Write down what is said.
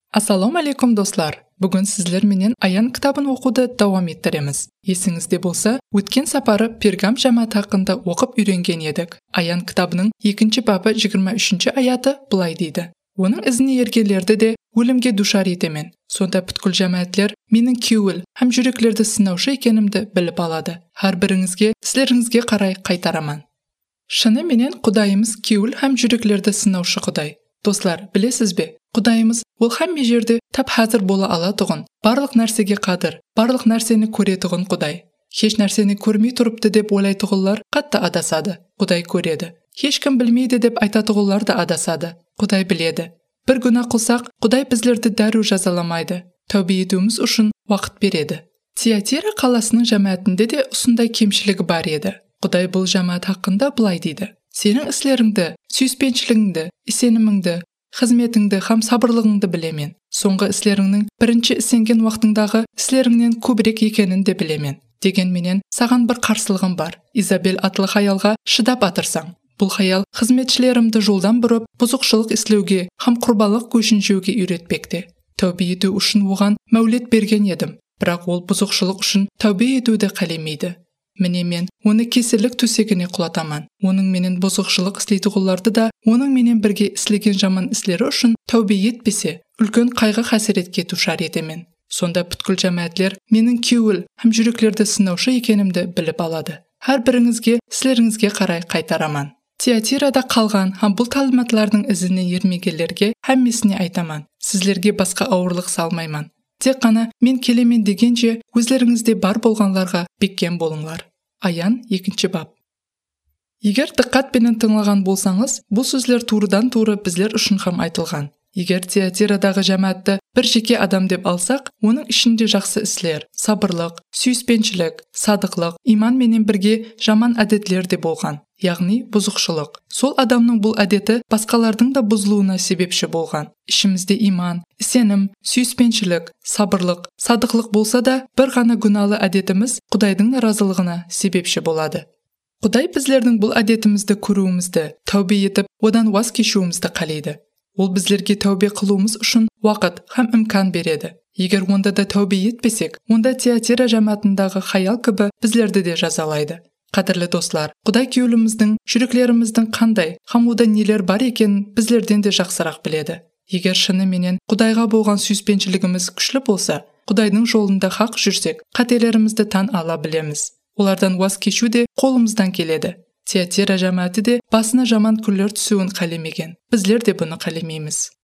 Ассаламу алейкум достар. Бүгін сіздер менен Аян кітабын оқуды давам еттіреміз. Есіңізде болса, өткен сапары Пергам жамааты хақында оқып үйренген едік. Аян кітабының 2 бабы 23 аяты былай дейді. Оның ізіне ергендерді де өлімге душар етемен. Сонда бүткіл жамаатлер менің кеуіл һәм жүректерді сынаушы екенімді біліп алады. Һәр біріңізге сілеріңізге қарай қайтараман. Шыны менен Құдайымыз кеуіл һәм жүректерді сынаушы Құдай. Достар, білесіз бе? Құдайымыз ол һәмме жерде тап хәзір бола алатұғын, барлық нәрсеге қадір, барлық нәрсені көретұғын Құдай. Хеш нәрсені көрмей тұрыпты деп ойлайтұғылар қатты адасады. Құдай көреді. Ешкім білмейді деп айтатұғылар да адасады. Құдай біледі. Бір гүнә қылсақ, Құдай біздерді дәру жазаламайды. Тәубе етуіміз үшін уақыт береді. Тиатира қаласының жамаатында де осындай кемшілігі бар еді. Құдай бұл жамаат хақында былай дейді. Сенің іслеріңді, сүйіспеншілігіңді, сеніміңді, қызметіңді һәм сабырлығыңды білемен. Соңғы іслеріңнің бірінші ісенген уақытыңдағы іслеріңнен көбірек екенін де білемен. Дегенменен саған бір қарсылығым бар. Изабель атлы хаялға шыдап атырсаң. Бұл хаял қызметшілерімді жолдан бұрып, бұзықшылық істеуге һәм құрбалық көшін жеуге үйретпекте. Тәубе ету үшін оған мәулет берген едім. Бірақ ол бұзықшылық үшін тәубе етуді қалемейді. Міне мен оны кесірлік төсегіне құлатаман. Оның менен бұзықшылық істейтұғыларды да, оның менен бірге істеген жаман іслері үшін тәубе етпесе, үлкен қайғы хасіретке душар етемен. Сонда бүткіл жамаатлер менің кеуіл һәм жүректерді сынаушы екенімді біліп алады. Һәр біріңізге сілеріңізге қарай қайтараман. Тиатирада қалған һәм бұл талматлардың ізіне ермегендерге һәммесіне айтаман. Сіздерге басқа ауырлық салмайман. Тек қана мен келемен дегенше өзлеріңізде бар болғанларға беккен болыңлар. Аян 2 бап. Егер диққатпенен тыңлаған болсаңыз, бұл сөздер турыдан туры біздер үшін һәм айтылған. Егер Тиатирадағы жамаатты бір жеке адам деп алсақ, оның ішінде жақсы іслер, сабырлық, сүйіспеншілік, садықлық, иман менен бірге жаман әдетлер де болған. Яғни бұзықшылық. Сол адамның бұл әдеті басқалардың да бұзылуына себепші болған. Ішімізде иман, сенім, сүйіспеншілік, сабырлық, садықлық болса да, бір ғана гүналы әдетіміз Құдайдың наразылығына себепші болады. Құдай біздердің бұл әдетімізді көруімізді, тәубе етіп, одан ваз кешуімізді қалайды. Ол біздерге тәубе қылуымыз үшін уақыт һәм имкан береді. Егер онда да тәубе етпесек, онда Тиатира жамаатындағы хаял кібі біздерді де жазалайды. Қадірлі достар, Құдай кеуіліміздің, жүректеріміздің қандай, һәм ода нелер бар екенін біздерден де жақсырақ біледі. Егер шыны менен Құдайға болған сүйіспеншілігіміз күшлі болса, Құдайдың жолында хақ жүрсек, қателерімізді тан ала білеміз. Олардан ваз кешу де қолымыздан келеді. Тиатира жамааты де басына жаман күндер түсуін қалемеген. Біздер де бұны қалемейміз.